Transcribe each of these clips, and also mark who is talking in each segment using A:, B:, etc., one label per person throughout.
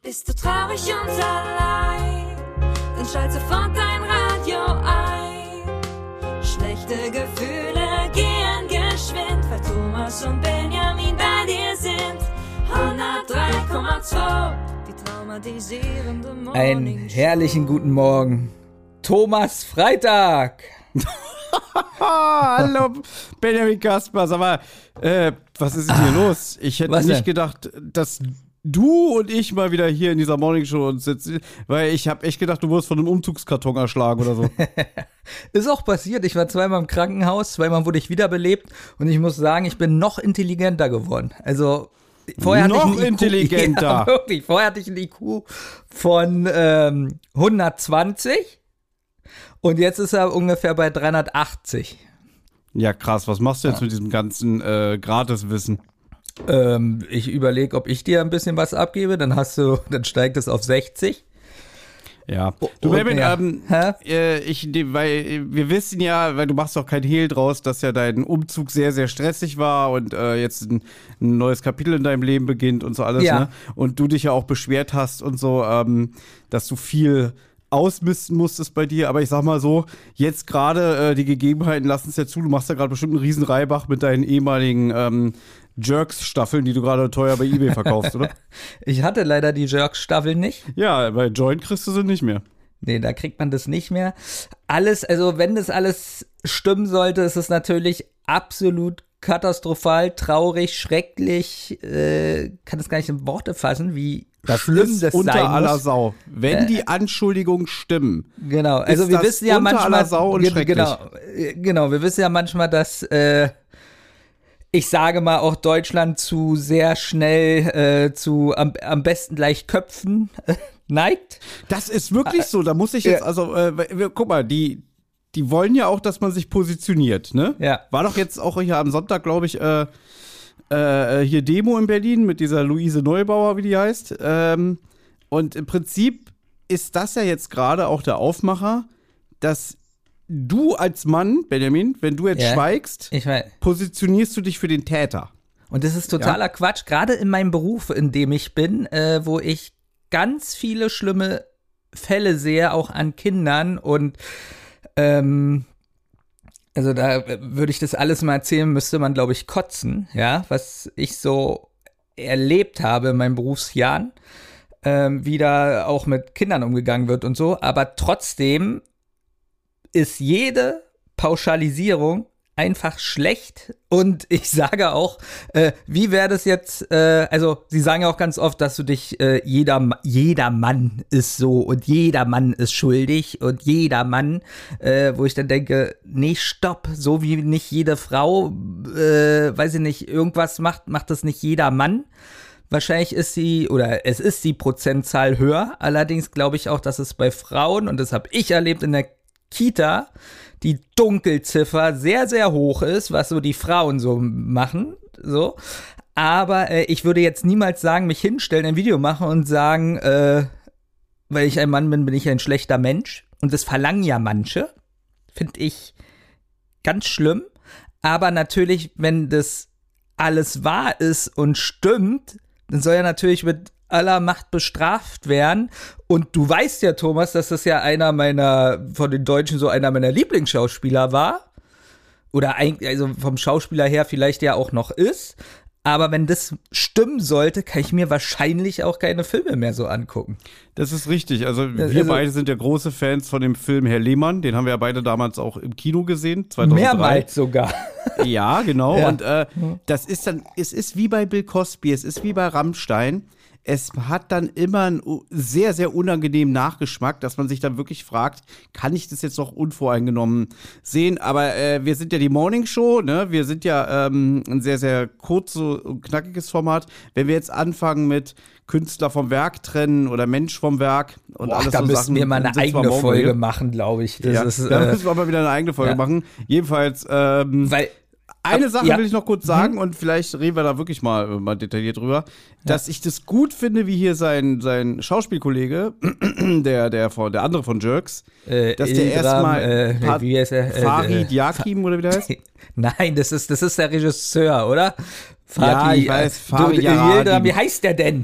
A: Bist du traurig und allein, dann schalt sofort dein Radio ein. Schlechte Gefühle gehen geschwind, weil Thomas und Benjamin bei dir sind. 103,2, die traumatisierende Morning.
B: Einen herrlichen guten Morgen. Thomas Freitag.
C: Hallo, Benjamin Kaspers. Aber was ist denn hier los? Ich hätte nicht gedacht, dass du und ich mal wieder hier in dieser Morningshow uns sitzen, weil ich habe echt gedacht, du wurdest von einem Umzugskarton erschlagen oder so.
B: Ist auch passiert. Ich war zweimal im Krankenhaus, zweimal wurde ich wiederbelebt und ich muss sagen, ich bin noch intelligenter geworden. Also vorher hatte ich einen IQ,
C: intelligenter.
B: Ja, wirklich. Vorher hatte ich einen IQ von 120 und jetzt ist er ungefähr bei 380.
C: Ja, krass. Was machst du jetzt mit diesem ganzen Gratiswissen?
B: Ich überlege, ob ich dir ein bisschen was abgebe, dann steigt es auf 60.
C: Ja. Du, Benjamin,
B: ja.
C: weil wir wissen ja, weil du machst doch kein Hehl draus, dass ja dein Umzug sehr, sehr stressig war und jetzt ein neues Kapitel in deinem Leben beginnt und so alles,
B: ja.
C: Ne? Und du dich ja auch beschwert hast und so, dass du viel ausmisten musstest bei dir, aber ich sag mal so, jetzt gerade die Gegebenheiten lassen es ja zu, du machst ja gerade bestimmt einen riesen Reibach mit deinen ehemaligen Jerks-Staffeln, die du gerade teuer bei eBay verkaufst, oder?
B: Ich hatte leider die Jerks-Staffeln nicht.
C: Ja, bei Joint kriegst du sie nicht mehr.
B: Nee, da kriegt man das nicht mehr. Also wenn das alles stimmen sollte, ist es natürlich absolut katastrophal, traurig, schrecklich, kann es gar nicht in Worte fassen, wie schlimm das
C: unter
B: sein
C: aller
B: muss.
C: Sau. Wenn die Anschuldigungen stimmen.
B: Genau, also
C: ist
B: wir
C: das
B: wissen ja
C: unter
B: manchmal.
C: Aller Sau und schrecklich.
B: Genau, wir wissen ja manchmal, dass ich sage mal auch Deutschland zu sehr schnell zu am besten gleich Köpfen neigt.
C: Das ist wirklich so. Da muss ich jetzt, guck mal, die wollen ja auch, dass man sich positioniert, ne?
B: Ja.
C: War doch jetzt auch hier am Sonntag, glaube ich, hier Demo in Berlin mit dieser Luise Neubauer, wie die heißt. Und im Prinzip ist das ja jetzt gerade auch der Aufmacher, dass du als Mann, Benjamin, wenn du jetzt schweigst, positionierst du dich für den Täter.
B: Und das ist totaler Quatsch, gerade in meinem Beruf, in dem ich bin, wo ich ganz viele schlimme Fälle sehe, auch an Kindern und also da würde ich das alles mal erzählen, müsste man, glaube ich, kotzen, ja, was ich so erlebt habe in meinen Berufsjahren, wie da auch mit Kindern umgegangen wird und so, aber trotzdem ist jede Pauschalisierung einfach schlecht und ich sage auch, wie wäre das jetzt, also sie sagen ja auch ganz oft, dass du dich, jeder Mann ist so und jeder Mann ist schuldig und jeder Mann, wo ich dann denke, nee, stopp, so wie nicht jede Frau, weiß ich nicht, irgendwas macht das nicht jeder Mann. Wahrscheinlich es ist die Prozentzahl höher, allerdings glaube ich auch, dass es bei Frauen, und das habe ich erlebt in der Kita, die Dunkelziffer sehr, sehr hoch ist, was so die Frauen so machen, so. Aber ich würde jetzt niemals sagen, mich hinstellen, ein Video machen und sagen, weil ich ein Mann bin, bin ich ein schlechter Mensch. Und das verlangen ja manche, finde ich ganz schlimm. Aber natürlich, wenn das alles wahr ist und stimmt, dann soll ja natürlich mit aller Macht bestraft werden. Und du weißt ja, Thomas, dass das ja von den Deutschen so einer meiner Lieblingsschauspieler war. Oder eigentlich, also vom Schauspieler her vielleicht ja auch noch ist. Aber wenn das stimmen sollte, kann ich mir wahrscheinlich auch keine Filme mehr so angucken.
C: Das ist richtig. Also wir beide sind ja große Fans von dem Film Herr Lehmann. Den haben wir ja beide damals auch im Kino gesehen, 2003.
B: Mehrmals sogar.
C: Ja, genau.
B: Ja.
C: Und das ist dann, es ist wie bei Bill Cosby, es ist wie bei Rammstein. Es hat dann immer einen sehr, sehr unangenehmen Nachgeschmack, dass man sich dann wirklich fragt, kann ich das jetzt noch unvoreingenommen sehen? Aber wir sind ja die Morning Show, ne? Wir sind ja ein sehr, sehr kurzes und knackiges Format. Wenn wir jetzt anfangen mit Künstler vom Werk trennen oder Mensch vom Werk und alles
B: da
C: so
B: müssen
C: Sachen,
B: wir mal eine eigene Folge machen, glaube ich.
C: Da müssen wir aber wieder eine eigene Folge machen. Jedenfalls,
B: weil
C: eine Sache will ich noch kurz sagen und vielleicht reden wir da wirklich mal detailliert drüber, dass ich das gut finde, wie hier sein Schauspielkollege, der andere von Jerks, dass der erstmal Farid Yakim oder wie der heißt?
B: Nein, das ist der Regisseur, oder?
C: Ja, ich weiß, Farid Yakim.
B: Wie heißt der denn?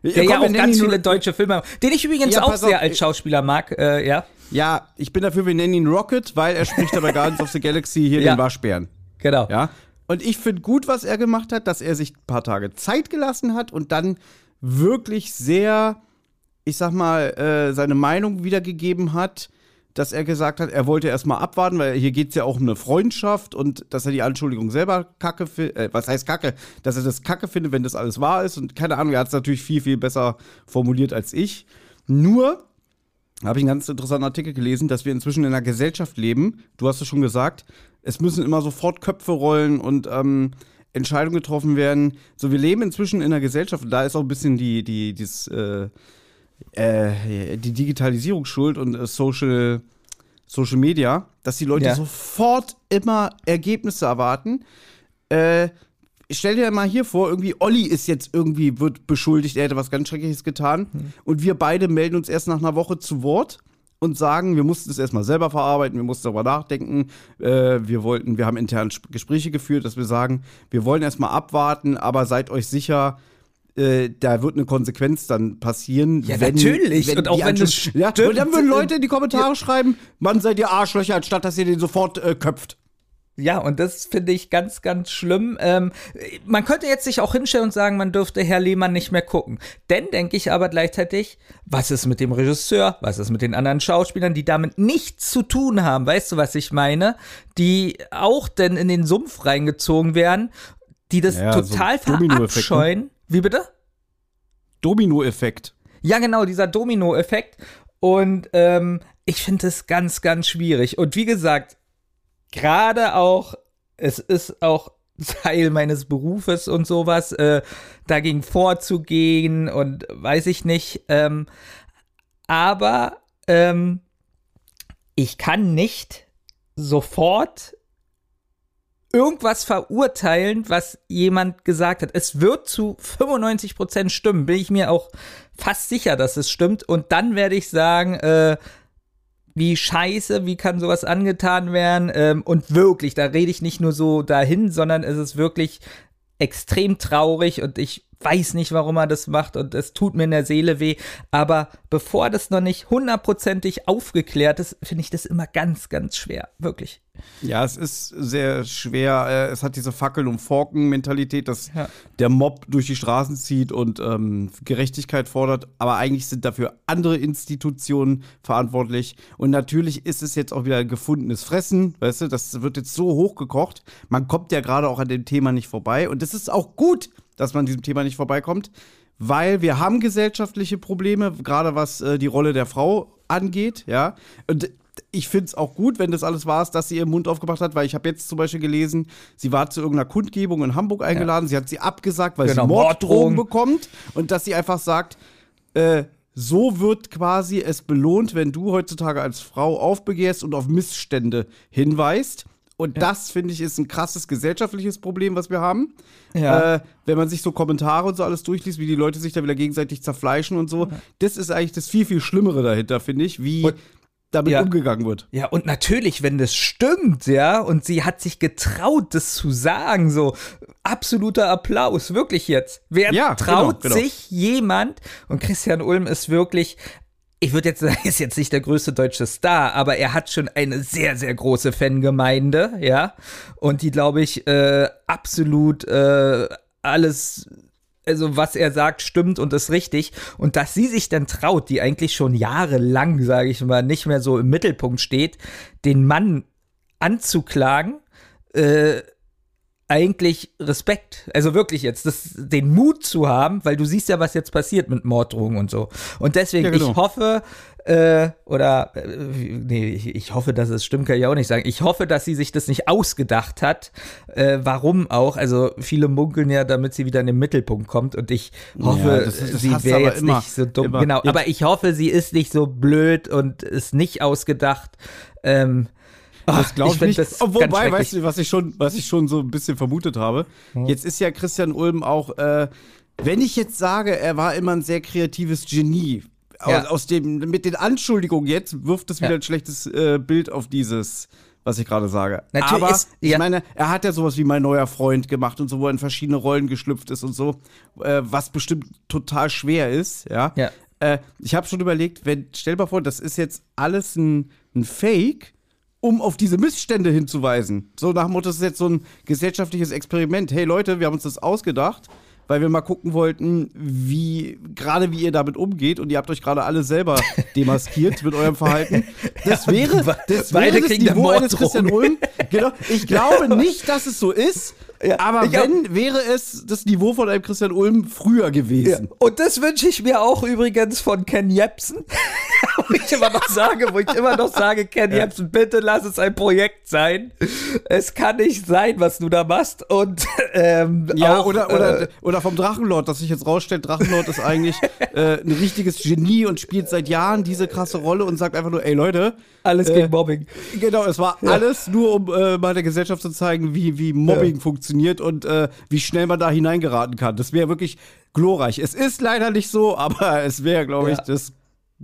B: Der ja auch ganz viele deutsche Filme, den ich übrigens auch sehr als Schauspieler mag, ja.
C: Ja, ich bin dafür, wir nennen ihn Rocket, weil er spricht dabei Guardians of the Galaxy hier den Waschbären.
B: Genau.
C: Ja. Und ich finde gut, was er gemacht hat, dass er sich ein paar Tage Zeit gelassen hat und dann wirklich sehr, ich sag mal, seine Meinung wiedergegeben hat, dass er gesagt hat, er wollte erstmal abwarten, weil hier geht es ja auch um eine Freundschaft und dass er die Anschuldigung selber kacke findet, was heißt kacke? Dass er das kacke findet, wenn das alles wahr ist und keine Ahnung, er hat es natürlich viel, viel besser formuliert als ich. Nur habe ich einen ganz interessanten Artikel gelesen, dass wir inzwischen in einer Gesellschaft leben, du hast es schon gesagt, es müssen immer sofort Köpfe rollen und Entscheidungen getroffen werden. So, wir leben inzwischen in einer Gesellschaft und da ist auch ein bisschen die Digitalisierung schuld und Social Media, dass die Leute sofort immer Ergebnisse erwarten. Stell dir mal hier vor, irgendwie Olli wird beschuldigt, er hätte was ganz Schreckliches getan. Und wir beide melden uns erst nach einer Woche zu Wort und sagen, wir mussten es erstmal selber verarbeiten, wir mussten darüber nachdenken. Wir haben intern Gespräche geführt, dass wir sagen, wir wollen erstmal abwarten, aber seid euch sicher, da wird eine Konsequenz dann passieren.
B: Ja, natürlich. Und auch wenn das
C: und dann würden Leute in die Kommentare schreiben, Mann, seid ihr Arschlöcher, anstatt dass ihr den sofort köpft.
B: Ja, und das finde ich ganz, ganz schlimm. Man könnte jetzt sich auch hinstellen und sagen, man dürfte Herr Lehmann nicht mehr gucken. Denn denke ich aber gleichzeitig, was ist mit dem Regisseur, was ist mit den anderen Schauspielern, die damit nichts zu tun haben, weißt du, was ich meine? Die auch denn in den Sumpf reingezogen werden, die das total so verabscheuen. Ne? Wie bitte?
C: Dominoeffekt.
B: Ja, genau, dieser Dominoeffekt. Und ich finde es ganz, ganz schwierig. Und wie gesagt, gerade auch, es ist auch Teil meines Berufes und sowas, dagegen vorzugehen und weiß ich nicht. Aber ich kann nicht sofort irgendwas verurteilen, was jemand gesagt hat. Es wird zu 95% stimmen, bin ich mir auch fast sicher, dass es stimmt. Und dann werde ich sagen, wie scheiße, wie kann sowas angetan werden? Und wirklich, da rede ich nicht nur so dahin, sondern es ist wirklich extrem traurig und ich weiß nicht, warum er das macht und es tut mir in der Seele weh. Aber bevor das noch nicht 100%ig aufgeklärt ist, finde ich das immer ganz, ganz schwer. Wirklich.
C: Ja, es ist sehr schwer. Es hat diese Fackeln- und Forken-Mentalität, dass der Mob durch die Straßen zieht und Gerechtigkeit fordert. Aber eigentlich sind dafür andere Institutionen verantwortlich. Und natürlich ist es jetzt auch wieder ein gefundenes Fressen. Weißt du, das wird jetzt so hochgekocht. Man kommt ja gerade auch an dem Thema nicht vorbei. Und es ist auch gut, dass man an diesem Thema nicht vorbeikommt, weil wir haben gesellschaftliche Probleme, gerade was die Rolle der Frau angeht, ja. Und ich finde es auch gut, wenn das alles war, dass sie ihren Mund aufgemacht hat, weil ich habe jetzt zum Beispiel gelesen, sie war zu irgendeiner Kundgebung in Hamburg eingeladen, sie hat sie abgesagt, weil sie Morddrohungen bekommt und dass sie einfach sagt, so wird quasi es belohnt, wenn du heutzutage als Frau aufbegehrst und auf Missstände hinweist. Und das, finde ich, ist ein krasses gesellschaftliches Problem, was wir haben. Ja. Wenn man sich so Kommentare und so alles durchliest, wie die Leute sich da wieder gegenseitig zerfleischen und so. Das ist eigentlich das viel, viel Schlimmere dahinter, finde ich, wie damit umgegangen wird. Ja,
B: und natürlich, wenn das stimmt, ja, und sie hat sich getraut, das zu sagen, so absoluter Applaus, wirklich jetzt. Wer traut sich jemand, und Christian Ulm ist wirklich, ich würde jetzt sagen, er ist jetzt nicht der größte deutsche Star, aber er hat schon eine sehr, sehr große Fangemeinde, ja. Und die, glaube ich, absolut alles, also was er sagt, stimmt und ist richtig. Und dass sie sich dann traut, die eigentlich schon jahrelang, sage ich mal, nicht mehr so im Mittelpunkt steht, den Mann anzuklagen, eigentlich Respekt. Also wirklich jetzt, den Mut zu haben, weil du siehst ja, was jetzt passiert mit Morddrohungen und so. Und deswegen, ich hoffe, ich hoffe, dass es stimmt, kann ich auch nicht sagen. Ich hoffe, dass sie sich das nicht ausgedacht hat. Warum auch? Also viele munkeln ja, damit sie wieder in den Mittelpunkt kommt. Und ich hoffe, sie wäre jetzt nicht so dumm. Genau, aber ich hoffe, sie ist nicht so blöd und ist nicht ausgedacht.
C: Das glaube ich nicht. Wobei, weißt du, was ich schon so ein bisschen vermutet habe? Jetzt ist ja Christian Ulm auch, wenn ich jetzt sage, er war immer ein sehr kreatives Genie, mit den Anschuldigungen jetzt wirft es wieder ein schlechtes Bild auf dieses was ich gerade sage.
B: Natürlich
C: aber
B: ist-
C: ich
B: ja.
C: meine, er hat ja sowas wie Mein neuer Freund gemacht und so, wo er in verschiedene Rollen geschlüpft ist und so, was bestimmt total schwer ist, ja.
B: Ja.
C: Ich habe schon überlegt, stell dir mal vor, das ist jetzt alles ein Fake, um auf diese Missstände hinzuweisen. So nach dem Motto, das ist jetzt so ein gesellschaftliches Experiment. Hey Leute, wir haben uns das ausgedacht, weil wir mal gucken wollten, wie ihr damit umgeht, und ihr habt euch gerade alle selber demaskiert mit eurem Verhalten. Das wäre das
B: beide kriegen eine
C: Niveau eines
B: Morddrohung.
C: Christian Ulm. Genau. Ich glaube nicht, dass es so ist, aber wenn, wäre es das Niveau von einem Christian Ulm früher gewesen.
B: Und das wünsche ich mir auch übrigens von Ken Jebsen. wo ich immer noch sage, Ken Jebsen, bitte lass es ein Projekt sein. Es kann nicht sein, was du da machst. Und
C: Ja,
B: auch,
C: oder vom Drachenlord, dass sich jetzt rausstellt, Drachenlord ist eigentlich ein richtiges Genie und spielt seit Jahren diese krasse Rolle und sagt einfach nur, ey Leute,
B: alles gegen Mobbing.
C: genau, es war alles nur, um mal der Gesellschaft zu zeigen, wie Mobbing funktioniert und wie schnell man da hineingeraten kann. Das wäre wirklich glorreich. Es ist leider nicht so, aber es wäre, glaube ich, das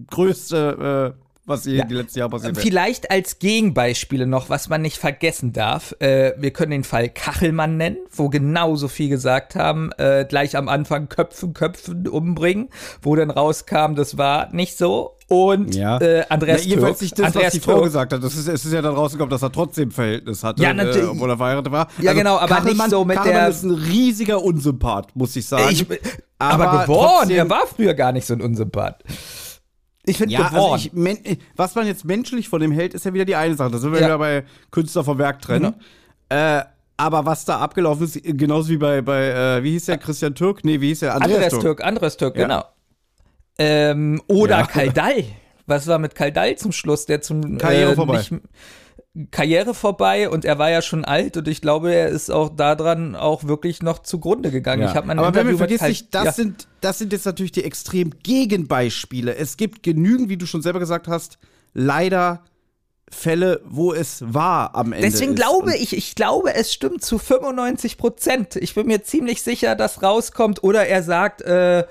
C: Größte, was hier die letzten Jahre passiert ist.
B: Vielleicht als Gegenbeispiele noch, was man nicht vergessen darf. Wir können den Fall Kachelmann nennen, wo genauso viel gesagt haben, gleich am Anfang Köpfen umbringen, wo dann rauskam, das war nicht so. Und Andreas Türk.
C: Jedenfalls nicht das,
B: Andreas
C: was die Frau
B: Türk.
C: gesagt hat. Es ist ja dann rausgekommen, dass er trotzdem ein Verhältnis hatte,
B: Ja, natürlich.
C: obwohl er verheiratet war.
B: Ja, genau, aber nicht so mit
C: Kachelmann
B: der-
C: ist ein riesiger Unsympath, muss ich sagen.
B: Aber geworden,
C: trotzdem-
B: er war früher gar nicht so ein Unsympath. Ich finde
C: Ja,
B: geworden.
C: also was man jetzt menschlich von dem hält, ist ja wieder die eine Sache. Da sind wir
B: Ja.
C: wieder bei Künstler vom Werk trennen. Aber was da abgelaufen ist, genauso wie bei wie hieß der, Christian Türk? Nee, wie hieß der?
B: Andreas Türk,
C: Ja.
B: genau. Oder
C: Ja.
B: Kaldall. Was war mit Kaldall zum Schluss? Der zum
C: Karriere vorbei.
B: Karriere vorbei, und er war ja schon alt, und ich glaube, er ist auch daran auch wirklich noch zugrunde gegangen.
C: Ja.
B: Ich habe mal ein
C: Aber wenn
B: Interview
C: man
B: mit
C: vergisst nicht,
B: Ja.
C: das sind jetzt natürlich die extrem Gegenbeispiele. Es gibt genügend, wie du schon selber gesagt hast, leider Fälle, wo es wahr am Ende
B: Deswegen
C: ist.
B: glaube ich glaube, es stimmt zu 95%. Ich bin mir ziemlich sicher, dass rauskommt, oder er sagt,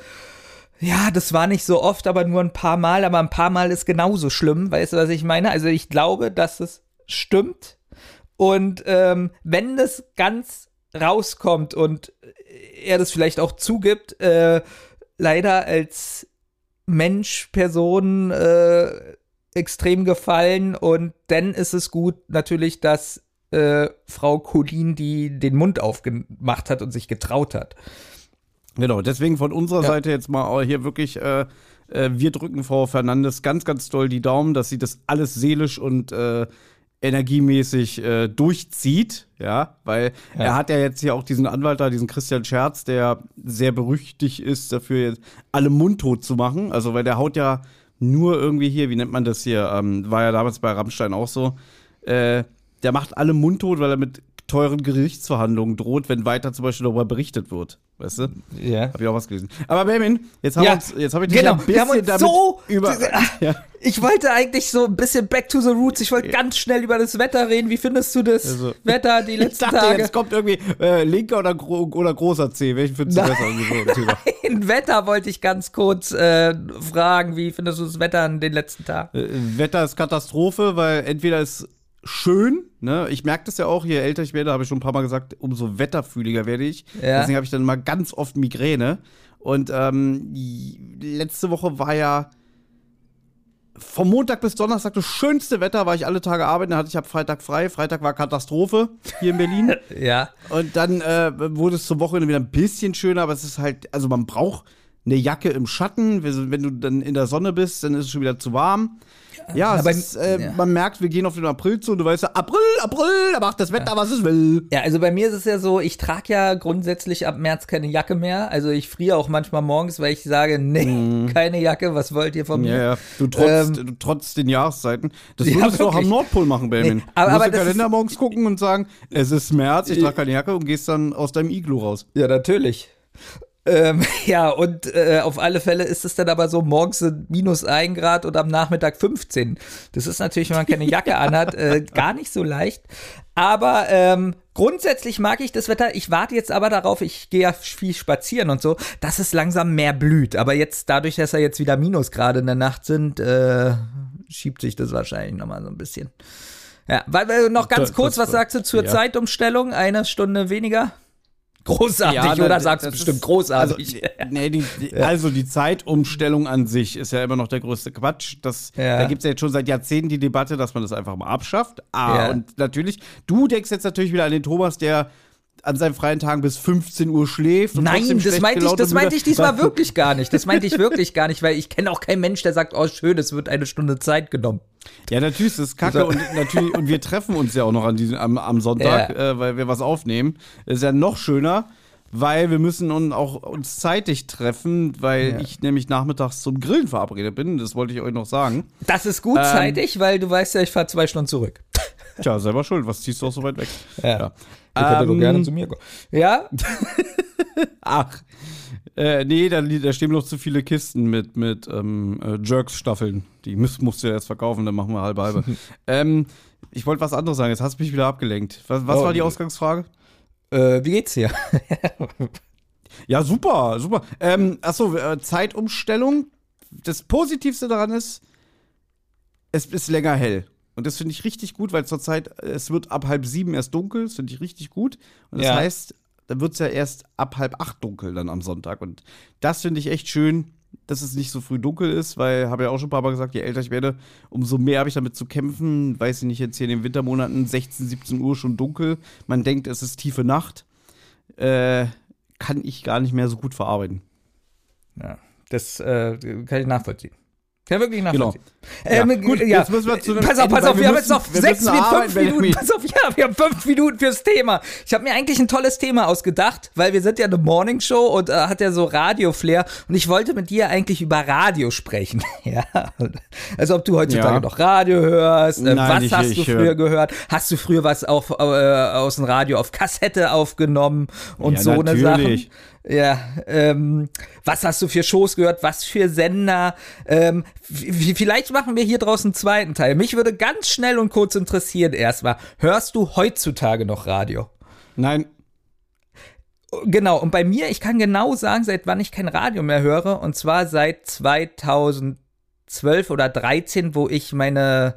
B: ja, das war nicht so oft, aber nur ein paar Mal, aber ein paar Mal ist genauso schlimm, weißt du, was ich meine? Also ich glaube, dass es stimmt, und wenn das ganz rauskommt und er das vielleicht auch zugibt, leider als Mensch, Person extrem gefallen, und dann ist es gut natürlich, dass Frau Colin die den Mund aufgemacht hat und sich getraut hat.
C: Genau, deswegen von unserer
B: Ja.
C: Seite jetzt mal hier wirklich, wir drücken Frau Fernandes ganz, ganz doll die Daumen, dass sie das alles seelisch und energiemäßig durchzieht, ja, weil er hat ja jetzt hier auch diesen Anwalt da, diesen Christian Scherz, der sehr berüchtigt ist dafür, jetzt alle mundtot zu machen, also weil der haut ja nur irgendwie hier, wie nennt man das hier, war ja damals bei Rammstein auch so, der macht alle mundtot, weil er mit teuren Gerichtsverhandlungen droht, wenn weiter zum Beispiel darüber berichtet wird, weißt du?
B: Ja.
C: Hab ich auch was gelesen. Aber Benjamin, jetzt habe ich dich
B: Genau,
C: ja ein
B: wir haben
C: bisschen
B: uns
C: damit
B: so
C: ja.
B: Ich wollte eigentlich so ein bisschen back to the roots. Ich wollte ganz schnell über das Wetter reden. Wie findest du das
C: Also,
B: Wetter die
C: Ich
B: letzten
C: dachte,
B: Tage?
C: jetzt kommt irgendwie linker oder großer C. Welchen findest du
B: Nein.
C: besser? Irgendwie so ein Thema.
B: Wetter wollte ich ganz kurz fragen. Wie findest du das Wetter an den letzten Tagen?
C: Wetter ist Katastrophe, weil entweder ist schön, ne? Ich merke das ja auch, je älter ich werde, habe ich schon ein paar Mal gesagt, umso wetterfühliger werde ich.
B: Ja.
C: Deswegen habe ich dann mal ganz oft Migräne. Und letzte Woche war ja vom Montag bis Donnerstag das schönste Wetter, war ich alle Tage arbeiten, dann hatte ich ab Freitag frei. Freitag war Katastrophe hier in Berlin.
B: Ja.
C: Und dann wurde es zum Wochenende wieder ein bisschen schöner, aber es ist halt, also man braucht eine Jacke im Schatten. Wenn du dann in der Sonne bist, dann ist es schon wieder zu warm. Ja,
B: aber-
C: man merkt, wir gehen auf den April zu und du weißt ja, April, da macht das Wetter, was es will.
B: Ja, also bei mir ist es ja so, ich trage ja grundsätzlich ab März keine Jacke mehr. Also ich friere auch manchmal morgens, weil ich sage, nee, keine Jacke, was wollt ihr von mir?
C: Ja, du trotz den Jahreszeiten. Das
B: Ja,
C: würdest du auch
B: wirklich.
C: am Nordpol machen, Benjamin.
B: Nee, aber
C: du musst den
B: das
C: Kalender
B: ist-
C: morgens gucken und sagen, es ist März, ich trage keine Jacke und gehst dann aus deinem Iglu raus.
B: Ja, natürlich. Ja, und auf alle Fälle ist es dann aber so, morgens sind -1 Grad und am Nachmittag 15. Das ist natürlich, wenn man keine Jacke anhat, gar nicht so leicht. Aber grundsätzlich mag ich das Wetter. Ich warte jetzt aber darauf, ich gehe ja viel spazieren und so, dass es langsam mehr blüht. Aber jetzt, dadurch, dass ja jetzt wieder Minusgrade in der Nacht sind, schiebt sich das wahrscheinlich nochmal so ein bisschen. Ja, weil noch ganz kurz,
C: das-
B: was sagst du zur
C: ja.
B: Zeitumstellung? 1 Stunde weniger? Großartig,
C: Ja,
B: oder sagst du
C: das
B: bestimmt
C: ist-
B: großartig?
C: Also die Zeitumstellung an sich ist ja immer noch der größte Quatsch.
B: Ja.
C: Da gibt es ja jetzt schon seit Jahrzehnten die Debatte, dass man das einfach mal abschafft.
B: Ja.
C: Und natürlich, du denkst jetzt natürlich wieder an den Thomas, der an seinen freien Tagen bis 15 Uhr schläft. Und
B: Nein,
C: trotzdem
B: das
C: schlecht
B: meinte
C: gelaunt und
B: ich
C: müde-
B: diesmal wirklich gar nicht. Das meinte ich wirklich gar nicht, weil ich kenne auch keinen Mensch, der sagt, oh schön, es wird 1 Stunde Zeit genommen.
C: Ja, natürlich, das ist kacke und wir treffen uns ja auch noch am Sonntag,
B: Ja.
C: weil wir was aufnehmen. Ist ja noch schöner, weil wir müssen uns zeitig treffen, weil ich nämlich nachmittags zum Grillen verabredet bin. Das wollte ich euch noch sagen.
B: Das ist gut zeitig, weil du weißt ja, ich fahre 2 Stunden zurück.
C: Tja, selber schuld. Was ziehst du auch so weit weg?
B: Ja. Ihr könnt ja doch gerne zu mir kommen. Ja?
C: Ach. Nee, da stehen noch zu viele Kisten mit Jerks-Staffeln. Die musst du ja erst verkaufen, dann machen wir halbe. Ich wollte was anderes sagen, jetzt hast du mich wieder abgelenkt. Was war die Ausgangsfrage?
B: Wie geht's dir?
C: Ja, super. Zeitumstellung. Das Positivste daran ist, es ist länger hell. Und das finde ich richtig gut, weil zurzeit, es wird ab 6:30 erst dunkel. Das finde ich richtig gut. Und das heißt, dann wird es ja erst ab 7:30 dunkel dann am Sonntag. Und das finde ich echt schön, dass es nicht so früh dunkel ist, weil, habe ja auch schon ein paar Mal gesagt, je älter ich werde, umso mehr habe ich damit zu kämpfen. Weiß ich nicht, jetzt hier in den Wintermonaten 16, 17 Uhr schon dunkel. Man denkt, es ist tiefe Nacht. Kann ich gar nicht mehr so gut verarbeiten.
B: Ja, das kann ich nachvollziehen. Kann wirklich nachvollziehen.
C: Gut, jetzt müssen wir zu dem
B: Pass
C: Ende,
B: auf,
C: weil
B: wir haben jetzt noch
C: wir
B: 5
C: müssen arbeiten,
B: Minuten.
C: Benjamin.
B: Pass auf, wir haben 5 Minuten fürs Thema. Ich habe mir eigentlich ein tolles Thema ausgedacht, weil wir sind ja eine Morningshow und hat ja so Radio-Flair und ich wollte mit dir eigentlich über Radio sprechen. Ja. Also ob du heutzutage noch Radio hörst,
C: Nein,
B: was hast du
C: ich
B: früher gehört? Hast du früher was aus dem Radio auf Kassette aufgenommen und
C: Ja,
B: so eine Sachen?
C: natürlich.
B: Ja, was hast du für Shows gehört, was für Sender? Vielleicht machen wir hier draußen einen zweiten Teil. Mich würde ganz schnell und kurz interessieren erstmal, hörst du heutzutage noch Radio?
C: Nein.
B: Genau, und bei mir, ich kann genau sagen, seit wann ich kein Radio mehr höre, und zwar seit 2012 oder 13, wo ich mein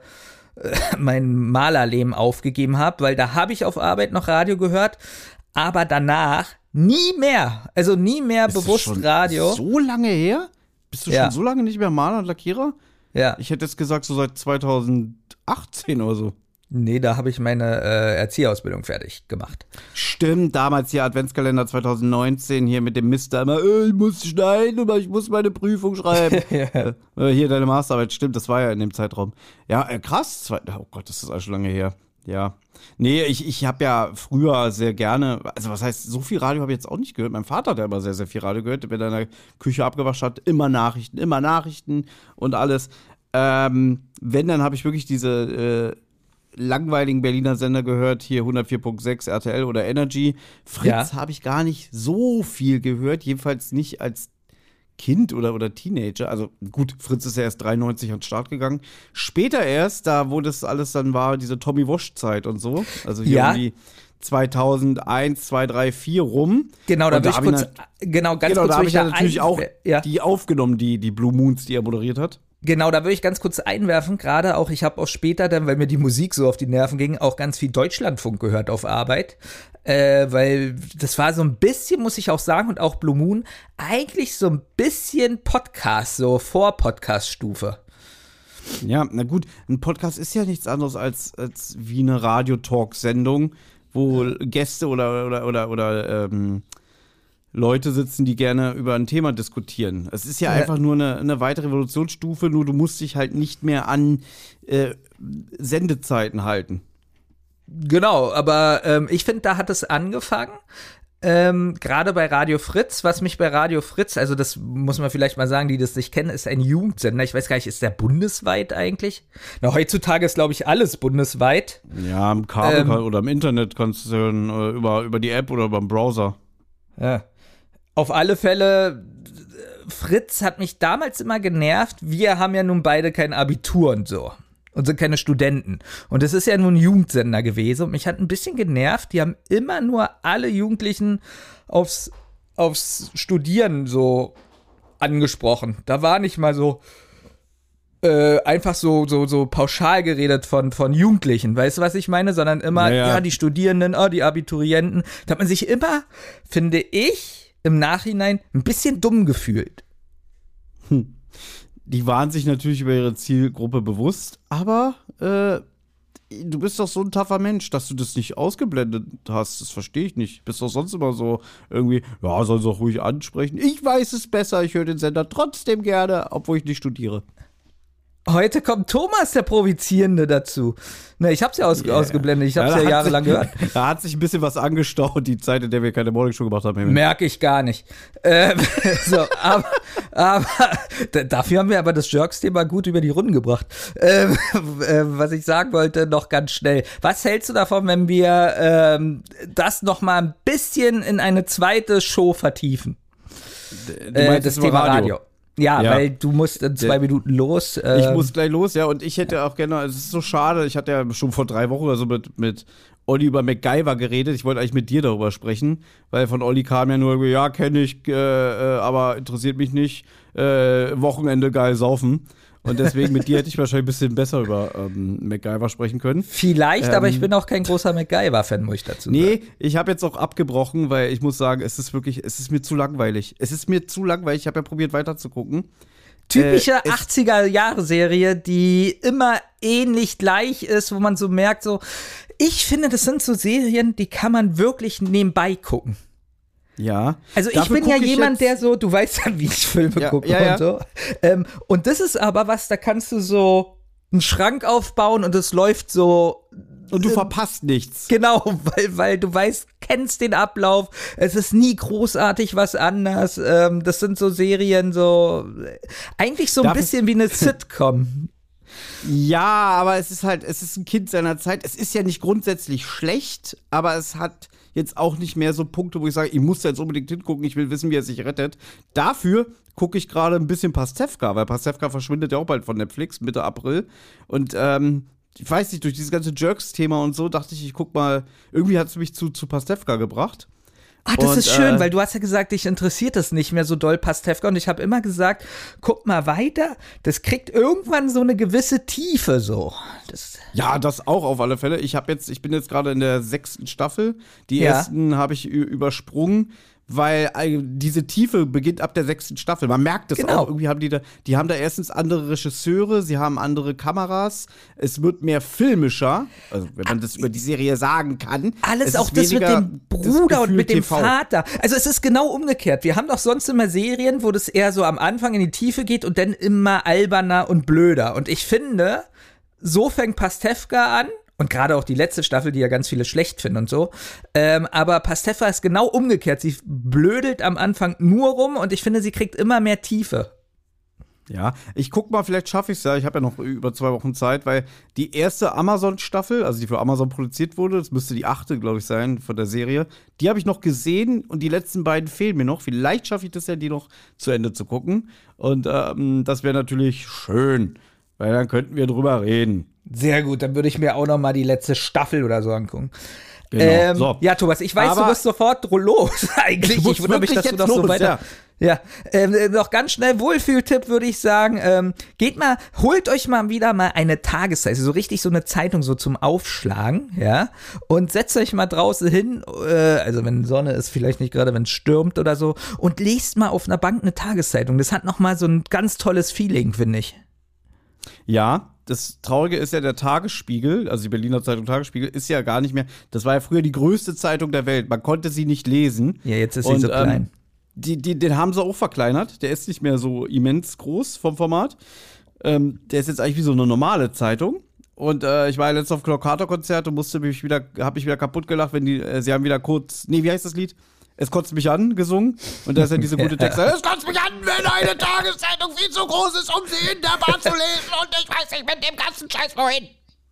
B: Malerleben aufgegeben habe, weil da habe ich auf Arbeit noch Radio gehört, aber danach nie mehr, also nie mehr
C: Ist das
B: bewusst
C: schon
B: Radio.
C: So lange her? Bist du
B: Ja.
C: schon so lange nicht mehr Maler und Lackierer?
B: Ja,
C: Ich hätte jetzt gesagt, so seit 2018 oder so.
B: nee, da habe ich meine Erzieherausbildung fertig gemacht.
C: Stimmt, damals hier Adventskalender 2019 hier mit dem Mister immer, ich muss schneiden oder ich muss meine Prüfung schreiben. Hier deine Masterarbeit, stimmt, das war ja in dem Zeitraum. Ja, krass. Oh Gott, das ist alles schon lange her. Ja. Nee, ich habe ja früher sehr gerne, also was heißt, so viel Radio habe ich jetzt auch nicht gehört. Mein Vater hat ja immer sehr, sehr viel Radio gehört, wenn er in der Küche abgewaschen hat, immer Nachrichten und alles. Wenn, dann habe ich wirklich diese langweiligen Berliner Sender gehört, hier 104.6 RTL oder Energy. Fritz habe ich gar nicht so viel gehört, jedenfalls nicht als Kind oder Teenager. Also gut, Fritz ist ja erst 93 an den Start gegangen. Später erst, da wo das alles dann war, diese Tommy Walsh-Zeit und so. Also hier um die 2001, 2, 3, 4 rum.
B: Genau, da
C: Und
B: will ich kurz,
C: da
B: will
C: habe ich ja natürlich auch
B: ja.
C: die aufgenommen, die Blue Moons, die er moderiert hat.
B: Genau, da würde ich ganz kurz einwerfen, gerade auch, ich habe auch später dann, weil mir die Musik so auf die Nerven ging, auch ganz viel Deutschlandfunk gehört auf Arbeit, weil das war so ein bisschen, muss ich auch sagen, und auch Blue Moon, eigentlich so ein bisschen Podcast, so Vor-Podcast-Stufe.
C: Ja, na gut, ein Podcast ist ja nichts anderes als wie eine Radio-Talk-Sendung, wo Gäste oder Leute sitzen, die gerne über ein Thema diskutieren. Es ist ja einfach nur eine weitere Evolutionsstufe, nur du musst dich halt nicht mehr an Sendezeiten halten.
B: Genau, aber ich finde, da hat es angefangen. Gerade bei Radio Fritz, was mich bei Radio Fritz, also das muss man vielleicht mal sagen, die das nicht kennen, ist ein Jugendsender. Ich weiß gar nicht, ist der bundesweit eigentlich? Na, heutzutage ist, glaube ich, alles bundesweit.
C: Ja, im Kabel oder im Internet kannst du hören, über die App oder über den Browser.
B: Ja. Auf alle Fälle, Fritz hat mich damals immer genervt. Wir haben ja nun beide kein Abitur und so. Und sind keine Studenten. Und es ist ja nun ein Jugendsender gewesen. Und mich hat ein bisschen genervt. Die haben immer nur alle Jugendlichen aufs Studieren so angesprochen. Da war nicht mal so, einfach so pauschal geredet von Jugendlichen, weißt du, was ich meine? Sondern immer, ja, die Studierenden, die Abiturienten. Da hat man sich immer, finde ich, im Nachhinein ein bisschen dumm gefühlt.
C: Die waren sich natürlich über ihre Zielgruppe bewusst, aber du bist doch so ein taffer Mensch, dass du das nicht ausgeblendet hast. Das verstehe ich nicht. Bist doch sonst immer so irgendwie, ja, sollen sie doch ruhig ansprechen. Ich weiß es besser, ich höre den Sender trotzdem gerne, obwohl ich nicht studiere.
B: Heute kommt Thomas, der Provozierende, dazu. Ne, ich hab's ja ausgeblendet, ich hab's ja jahrelang gehört.
C: Da hat sich ein bisschen was angestaut, die Zeit, in der wir keine Morningshow gemacht haben.
B: Merke ich gar nicht. Aber dafür haben wir aber das Jerks-Thema gut über die Runden gebracht. Was ich sagen wollte, noch ganz schnell. Was hältst du davon, wenn wir das noch mal ein bisschen in eine zweite Show vertiefen? Das Thema Radio. Ja, weil du musst in 2 Minuten los.
C: Ich muss gleich los, ja. Und ich hätte auch gerne, es ist so schade, ich hatte ja schon vor 3 Wochen oder so mit Olli über MacGyver geredet. Ich wollte eigentlich mit dir darüber sprechen, weil von Olli kam ja nur, ja, kenne ich, aber interessiert mich nicht. Wochenende geil saufen. Und deswegen mit dir hätte ich wahrscheinlich ein bisschen besser über MacGyver sprechen können.
B: Vielleicht, aber ich bin auch kein großer MacGyver-Fan, muss ich dazu sagen.
C: Nee, ich habe jetzt auch abgebrochen, weil ich muss sagen, es ist mir zu langweilig. Ich habe ja probiert weiterzugucken.
B: Typische 80er-Jahre-Serie, die immer ähnlich gleich ist, wo man so merkt, so, ich finde, das sind so Serien, die kann man wirklich nebenbei gucken.
C: Ja.
B: Also ich bin ja jemand, der so, du weißt ja, wie ich Filme gucke und so. Und das ist aber was, da kannst du so einen Schrank aufbauen und es läuft so.
C: Und du verpasst nichts.
B: Genau, weil du kennst den Ablauf. Es ist nie großartig was anders. Das sind so Serien, so eigentlich so ein bisschen wie eine Sitcom.
C: Ja, aber es ist ein Kind seiner Zeit. Es ist ja nicht grundsätzlich schlecht, aber es hat jetzt auch nicht mehr so Punkte, wo ich sage, ich muss da jetzt unbedingt hingucken, ich will wissen, wie er sich rettet. Dafür gucke ich gerade ein bisschen Pastewka, weil Pastewka verschwindet ja auch bald von Netflix, Mitte April. Und ich weiß nicht, durch dieses ganze Jerks-Thema und so, dachte ich guck mal, irgendwie hat es mich zu Pastewka gebracht.
B: Ah, das ist schön, weil du hast ja gesagt, dich interessiert das nicht mehr so doll, Pastewka. Und ich habe immer gesagt, guck mal weiter, das kriegt irgendwann so eine gewisse Tiefe so.
C: Ja, das auch auf alle Fälle. Ich bin jetzt gerade in der 6. Staffel. Die ersten habe ich übersprungen, weil diese Tiefe beginnt ab der 6. Staffel. Man merkt das auch. Irgendwie haben die haben da erstens andere Regisseure, sie haben andere Kameras. Es wird mehr filmischer, also wenn man das über die Serie sagen kann.
B: Alles auch das mit dem Bruder und mit dem Vater. Also es ist genau umgekehrt. Wir haben doch sonst immer Serien, wo das eher so am Anfang in die Tiefe geht und dann immer alberner und blöder. Und ich finde, so fängt Pastewka an. Und gerade auch die letzte Staffel, die ja ganz viele schlecht finden und so. Aber Pastewka ist genau umgekehrt. Sie blödelt am Anfang nur rum und ich finde, sie kriegt immer mehr Tiefe.
C: Ja, ich guck mal, vielleicht schaffe ich es ja. Ich habe ja noch über 2 Wochen Zeit, weil die erste Amazon-Staffel, also die für Amazon produziert wurde, das müsste die 8., glaube ich, sein von der Serie, die habe ich noch gesehen und die letzten beiden fehlen mir noch. Vielleicht schaffe ich das ja, die noch zu Ende zu gucken. Und das wäre natürlich schön, weil dann könnten wir drüber reden.
B: Sehr gut, dann würde ich mir auch noch mal die letzte Staffel oder so angucken.
C: Genau. So.
B: Ja, Thomas, ich weiß, du musst sofort los eigentlich. Ich wundere mich, dass du noch so weiter. Ja, noch ganz schnell Wohlfühltipp würde ich sagen. Holt euch mal wieder eine Tageszeitung, so richtig so eine Zeitung so zum Aufschlagen, ja, und setzt euch mal draußen hin, also wenn Sonne ist, vielleicht nicht gerade, wenn es stürmt oder so, und lest mal auf einer Bank eine Tageszeitung. Das hat noch mal so ein ganz tolles Feeling, finde ich.
C: Ja, das Traurige ist ja, der Tagesspiegel, also die Berliner Zeitung Tagesspiegel, ist ja gar nicht mehr, das war ja früher die größte Zeitung der Welt. Man konnte sie nicht lesen.
B: Ja, jetzt ist sie so klein.
C: Den haben sie auch verkleinert. Der ist nicht mehr so immens groß vom Format. Der ist jetzt eigentlich wie so eine normale Zeitung. Und ich war ja letztens auf Clock Carter Konzert und hab mich wieder kaputt gelacht, wenn sie haben wieder kurz, wie heißt das Lied? Es kotzt mich an, gesungen. Und da ist ja diese gute Texte. Es kotzt mich an, wenn eine Tageszeitung viel zu groß ist, um sie in der Bahn zu lesen. Und ich weiß nicht, mit dem ganzen Scheiß wohin.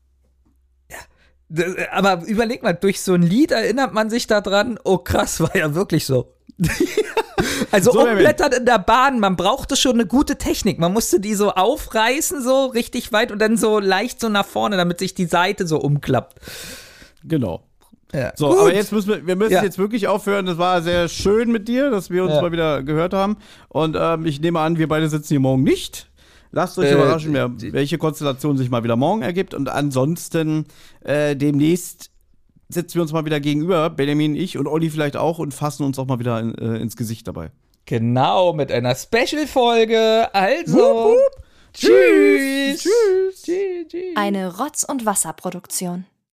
B: Ja. Aber überleg mal, durch so ein Lied erinnert man sich daran, oh krass, war ja wirklich so. Also so umblättern in der Bahn, man brauchte schon eine gute Technik. Man musste die so aufreißen, so richtig weit und dann so leicht so nach vorne, damit sich die Seite so umklappt.
C: Genau.
B: Ja,
C: so, gut. Aber jetzt müssen wir jetzt wirklich aufhören. Das war sehr schön mit dir, dass wir uns mal wieder gehört haben. Und ich nehme an, wir beide sitzen hier morgen nicht. Lasst euch überraschen, welche Konstellation sich mal wieder morgen ergibt. Und ansonsten demnächst setzen wir uns mal wieder gegenüber, Benjamin, ich und Olli vielleicht auch, und fassen uns auch mal wieder ins Gesicht dabei.
B: Genau, mit einer Special-Folge. Also,
C: Wupp, wupp.
B: tschüss.
C: Tschüss.
B: Tschüss.
A: Eine Rotz- und Wasserproduktion.